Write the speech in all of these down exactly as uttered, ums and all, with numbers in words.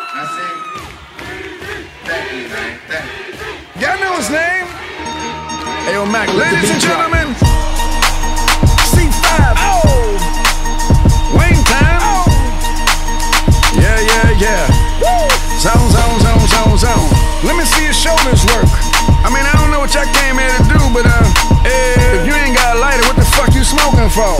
Y'all know his name? Hey, yo, Mac, ladies and gentlemen, C five. Oh, Wayne time. Oh. Yeah, yeah, yeah. Woo. Zone, zone, zone, zone, zone. Let me see your shoulders work. I mean, I don't know what y'all came here to do, but uh, if you ain't got a lighter, what the fuck you smoking for?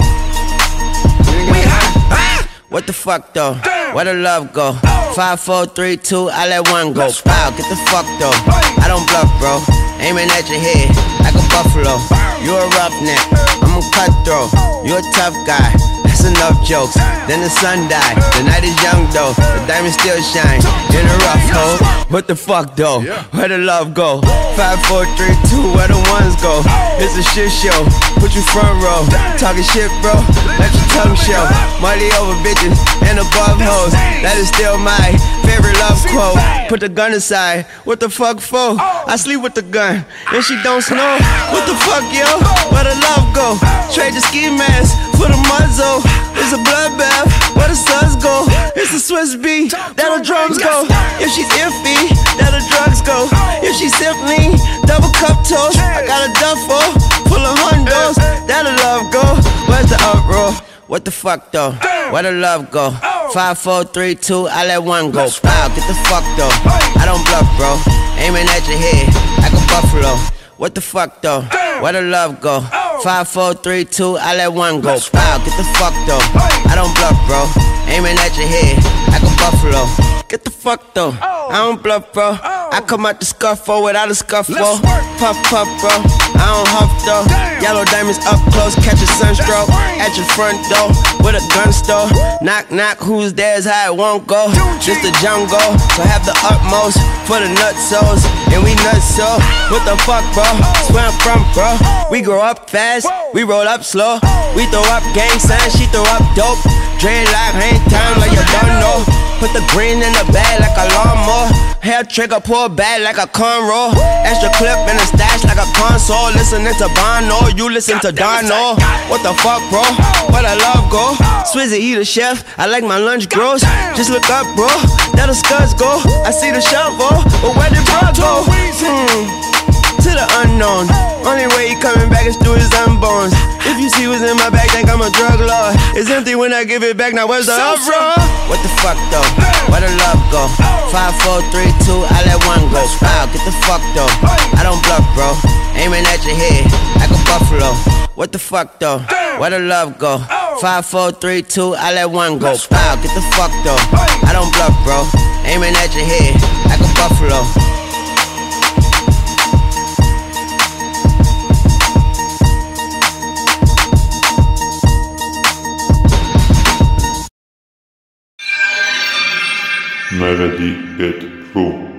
We hot. Ah! What the fuck though? Damn. Where the love go? Oh. Five, four, three, two, I let one go. Wow, get the fuck though. I don't bluff, bro. Aiming at your head like a buffalo. You a roughneck, I'm a cutthroat. You a tough guy. That's enough jokes. Then the sun died. The night is young though. The diamond still shine in a rough hole. What the fuck though? Where the love go? Five, four, three, two, where the ones go? It's a shit show. Put you front row. Talking shit, bro. Let your tongue show. Money over bitches and above hoes. That is still my favorite love quote. Put the gun aside. What the fuck for? I sleep with the gun and she don't snow. What the fuck, yo? Where the love go? Trade the ski mask for the muzzle. It's a bloodbath. Where the suns go? It's a Swiss beat. That the drums go. If she's iffy, that the drugs go. If she's simply double cup toast, I got a duffel full of hundos. That the love go. Where's the uproar? What the fuck though? Where the love go? Five, four, three, two, I let one go. Wow, get the fuck though. I don't bluff, bro. Aiming at your head like a buffalo. What the fuck though? Where the love go? Five, four, three, two, I let one go. Wow, get the fuck though. I don't bluff, bro. Aiming at your head like a buffalo. Get the fuck though. I don't bluff, bro. I come out the scuffle without a scuffle. Puff, puff, bro. I don't huff though. Yellow diamonds up close, catch a sunstroke. At your front door with a gun store. Knock, knock, who's there's how it won't go. Just the jungle, so have the utmost for the nutsos. And we nuts so. What the fuck, bro? Where I'm from, bro. We grow up fast, we roll up slow. We throw up gang signs, she throw up dope. Dreadlock, hang time like you don't know. Put the green in the bag like a lawnmower. Hair trigger, pull back like a cornrow. Extra clip in the stash like a console. Listening to Bono, you listen to Darno. What the fuck, bro? Where the love go? Swizzy, he the chef, I like my lunch gross. Just look up, bro, there the scuds go. I see the shovel, but where did bro go? Hmm. To the unknown. Only way he coming back is through his unborns. If you see what's in my bag, think I'm a drug lord. It's empty when I give it back, now where's the uproar? What the fuck though? Where the love go? Five, four, three, two, I let one go. Wow, get the fuck though. I don't bluff, bro. Aiming at your head like a buffalo. What the fuck though? Where the love go? Five, four, three, two, I let one go. Wow, get the fuck though. I don't bluff, bro. Aiming at your head like a buffalo. Melody Hit Room.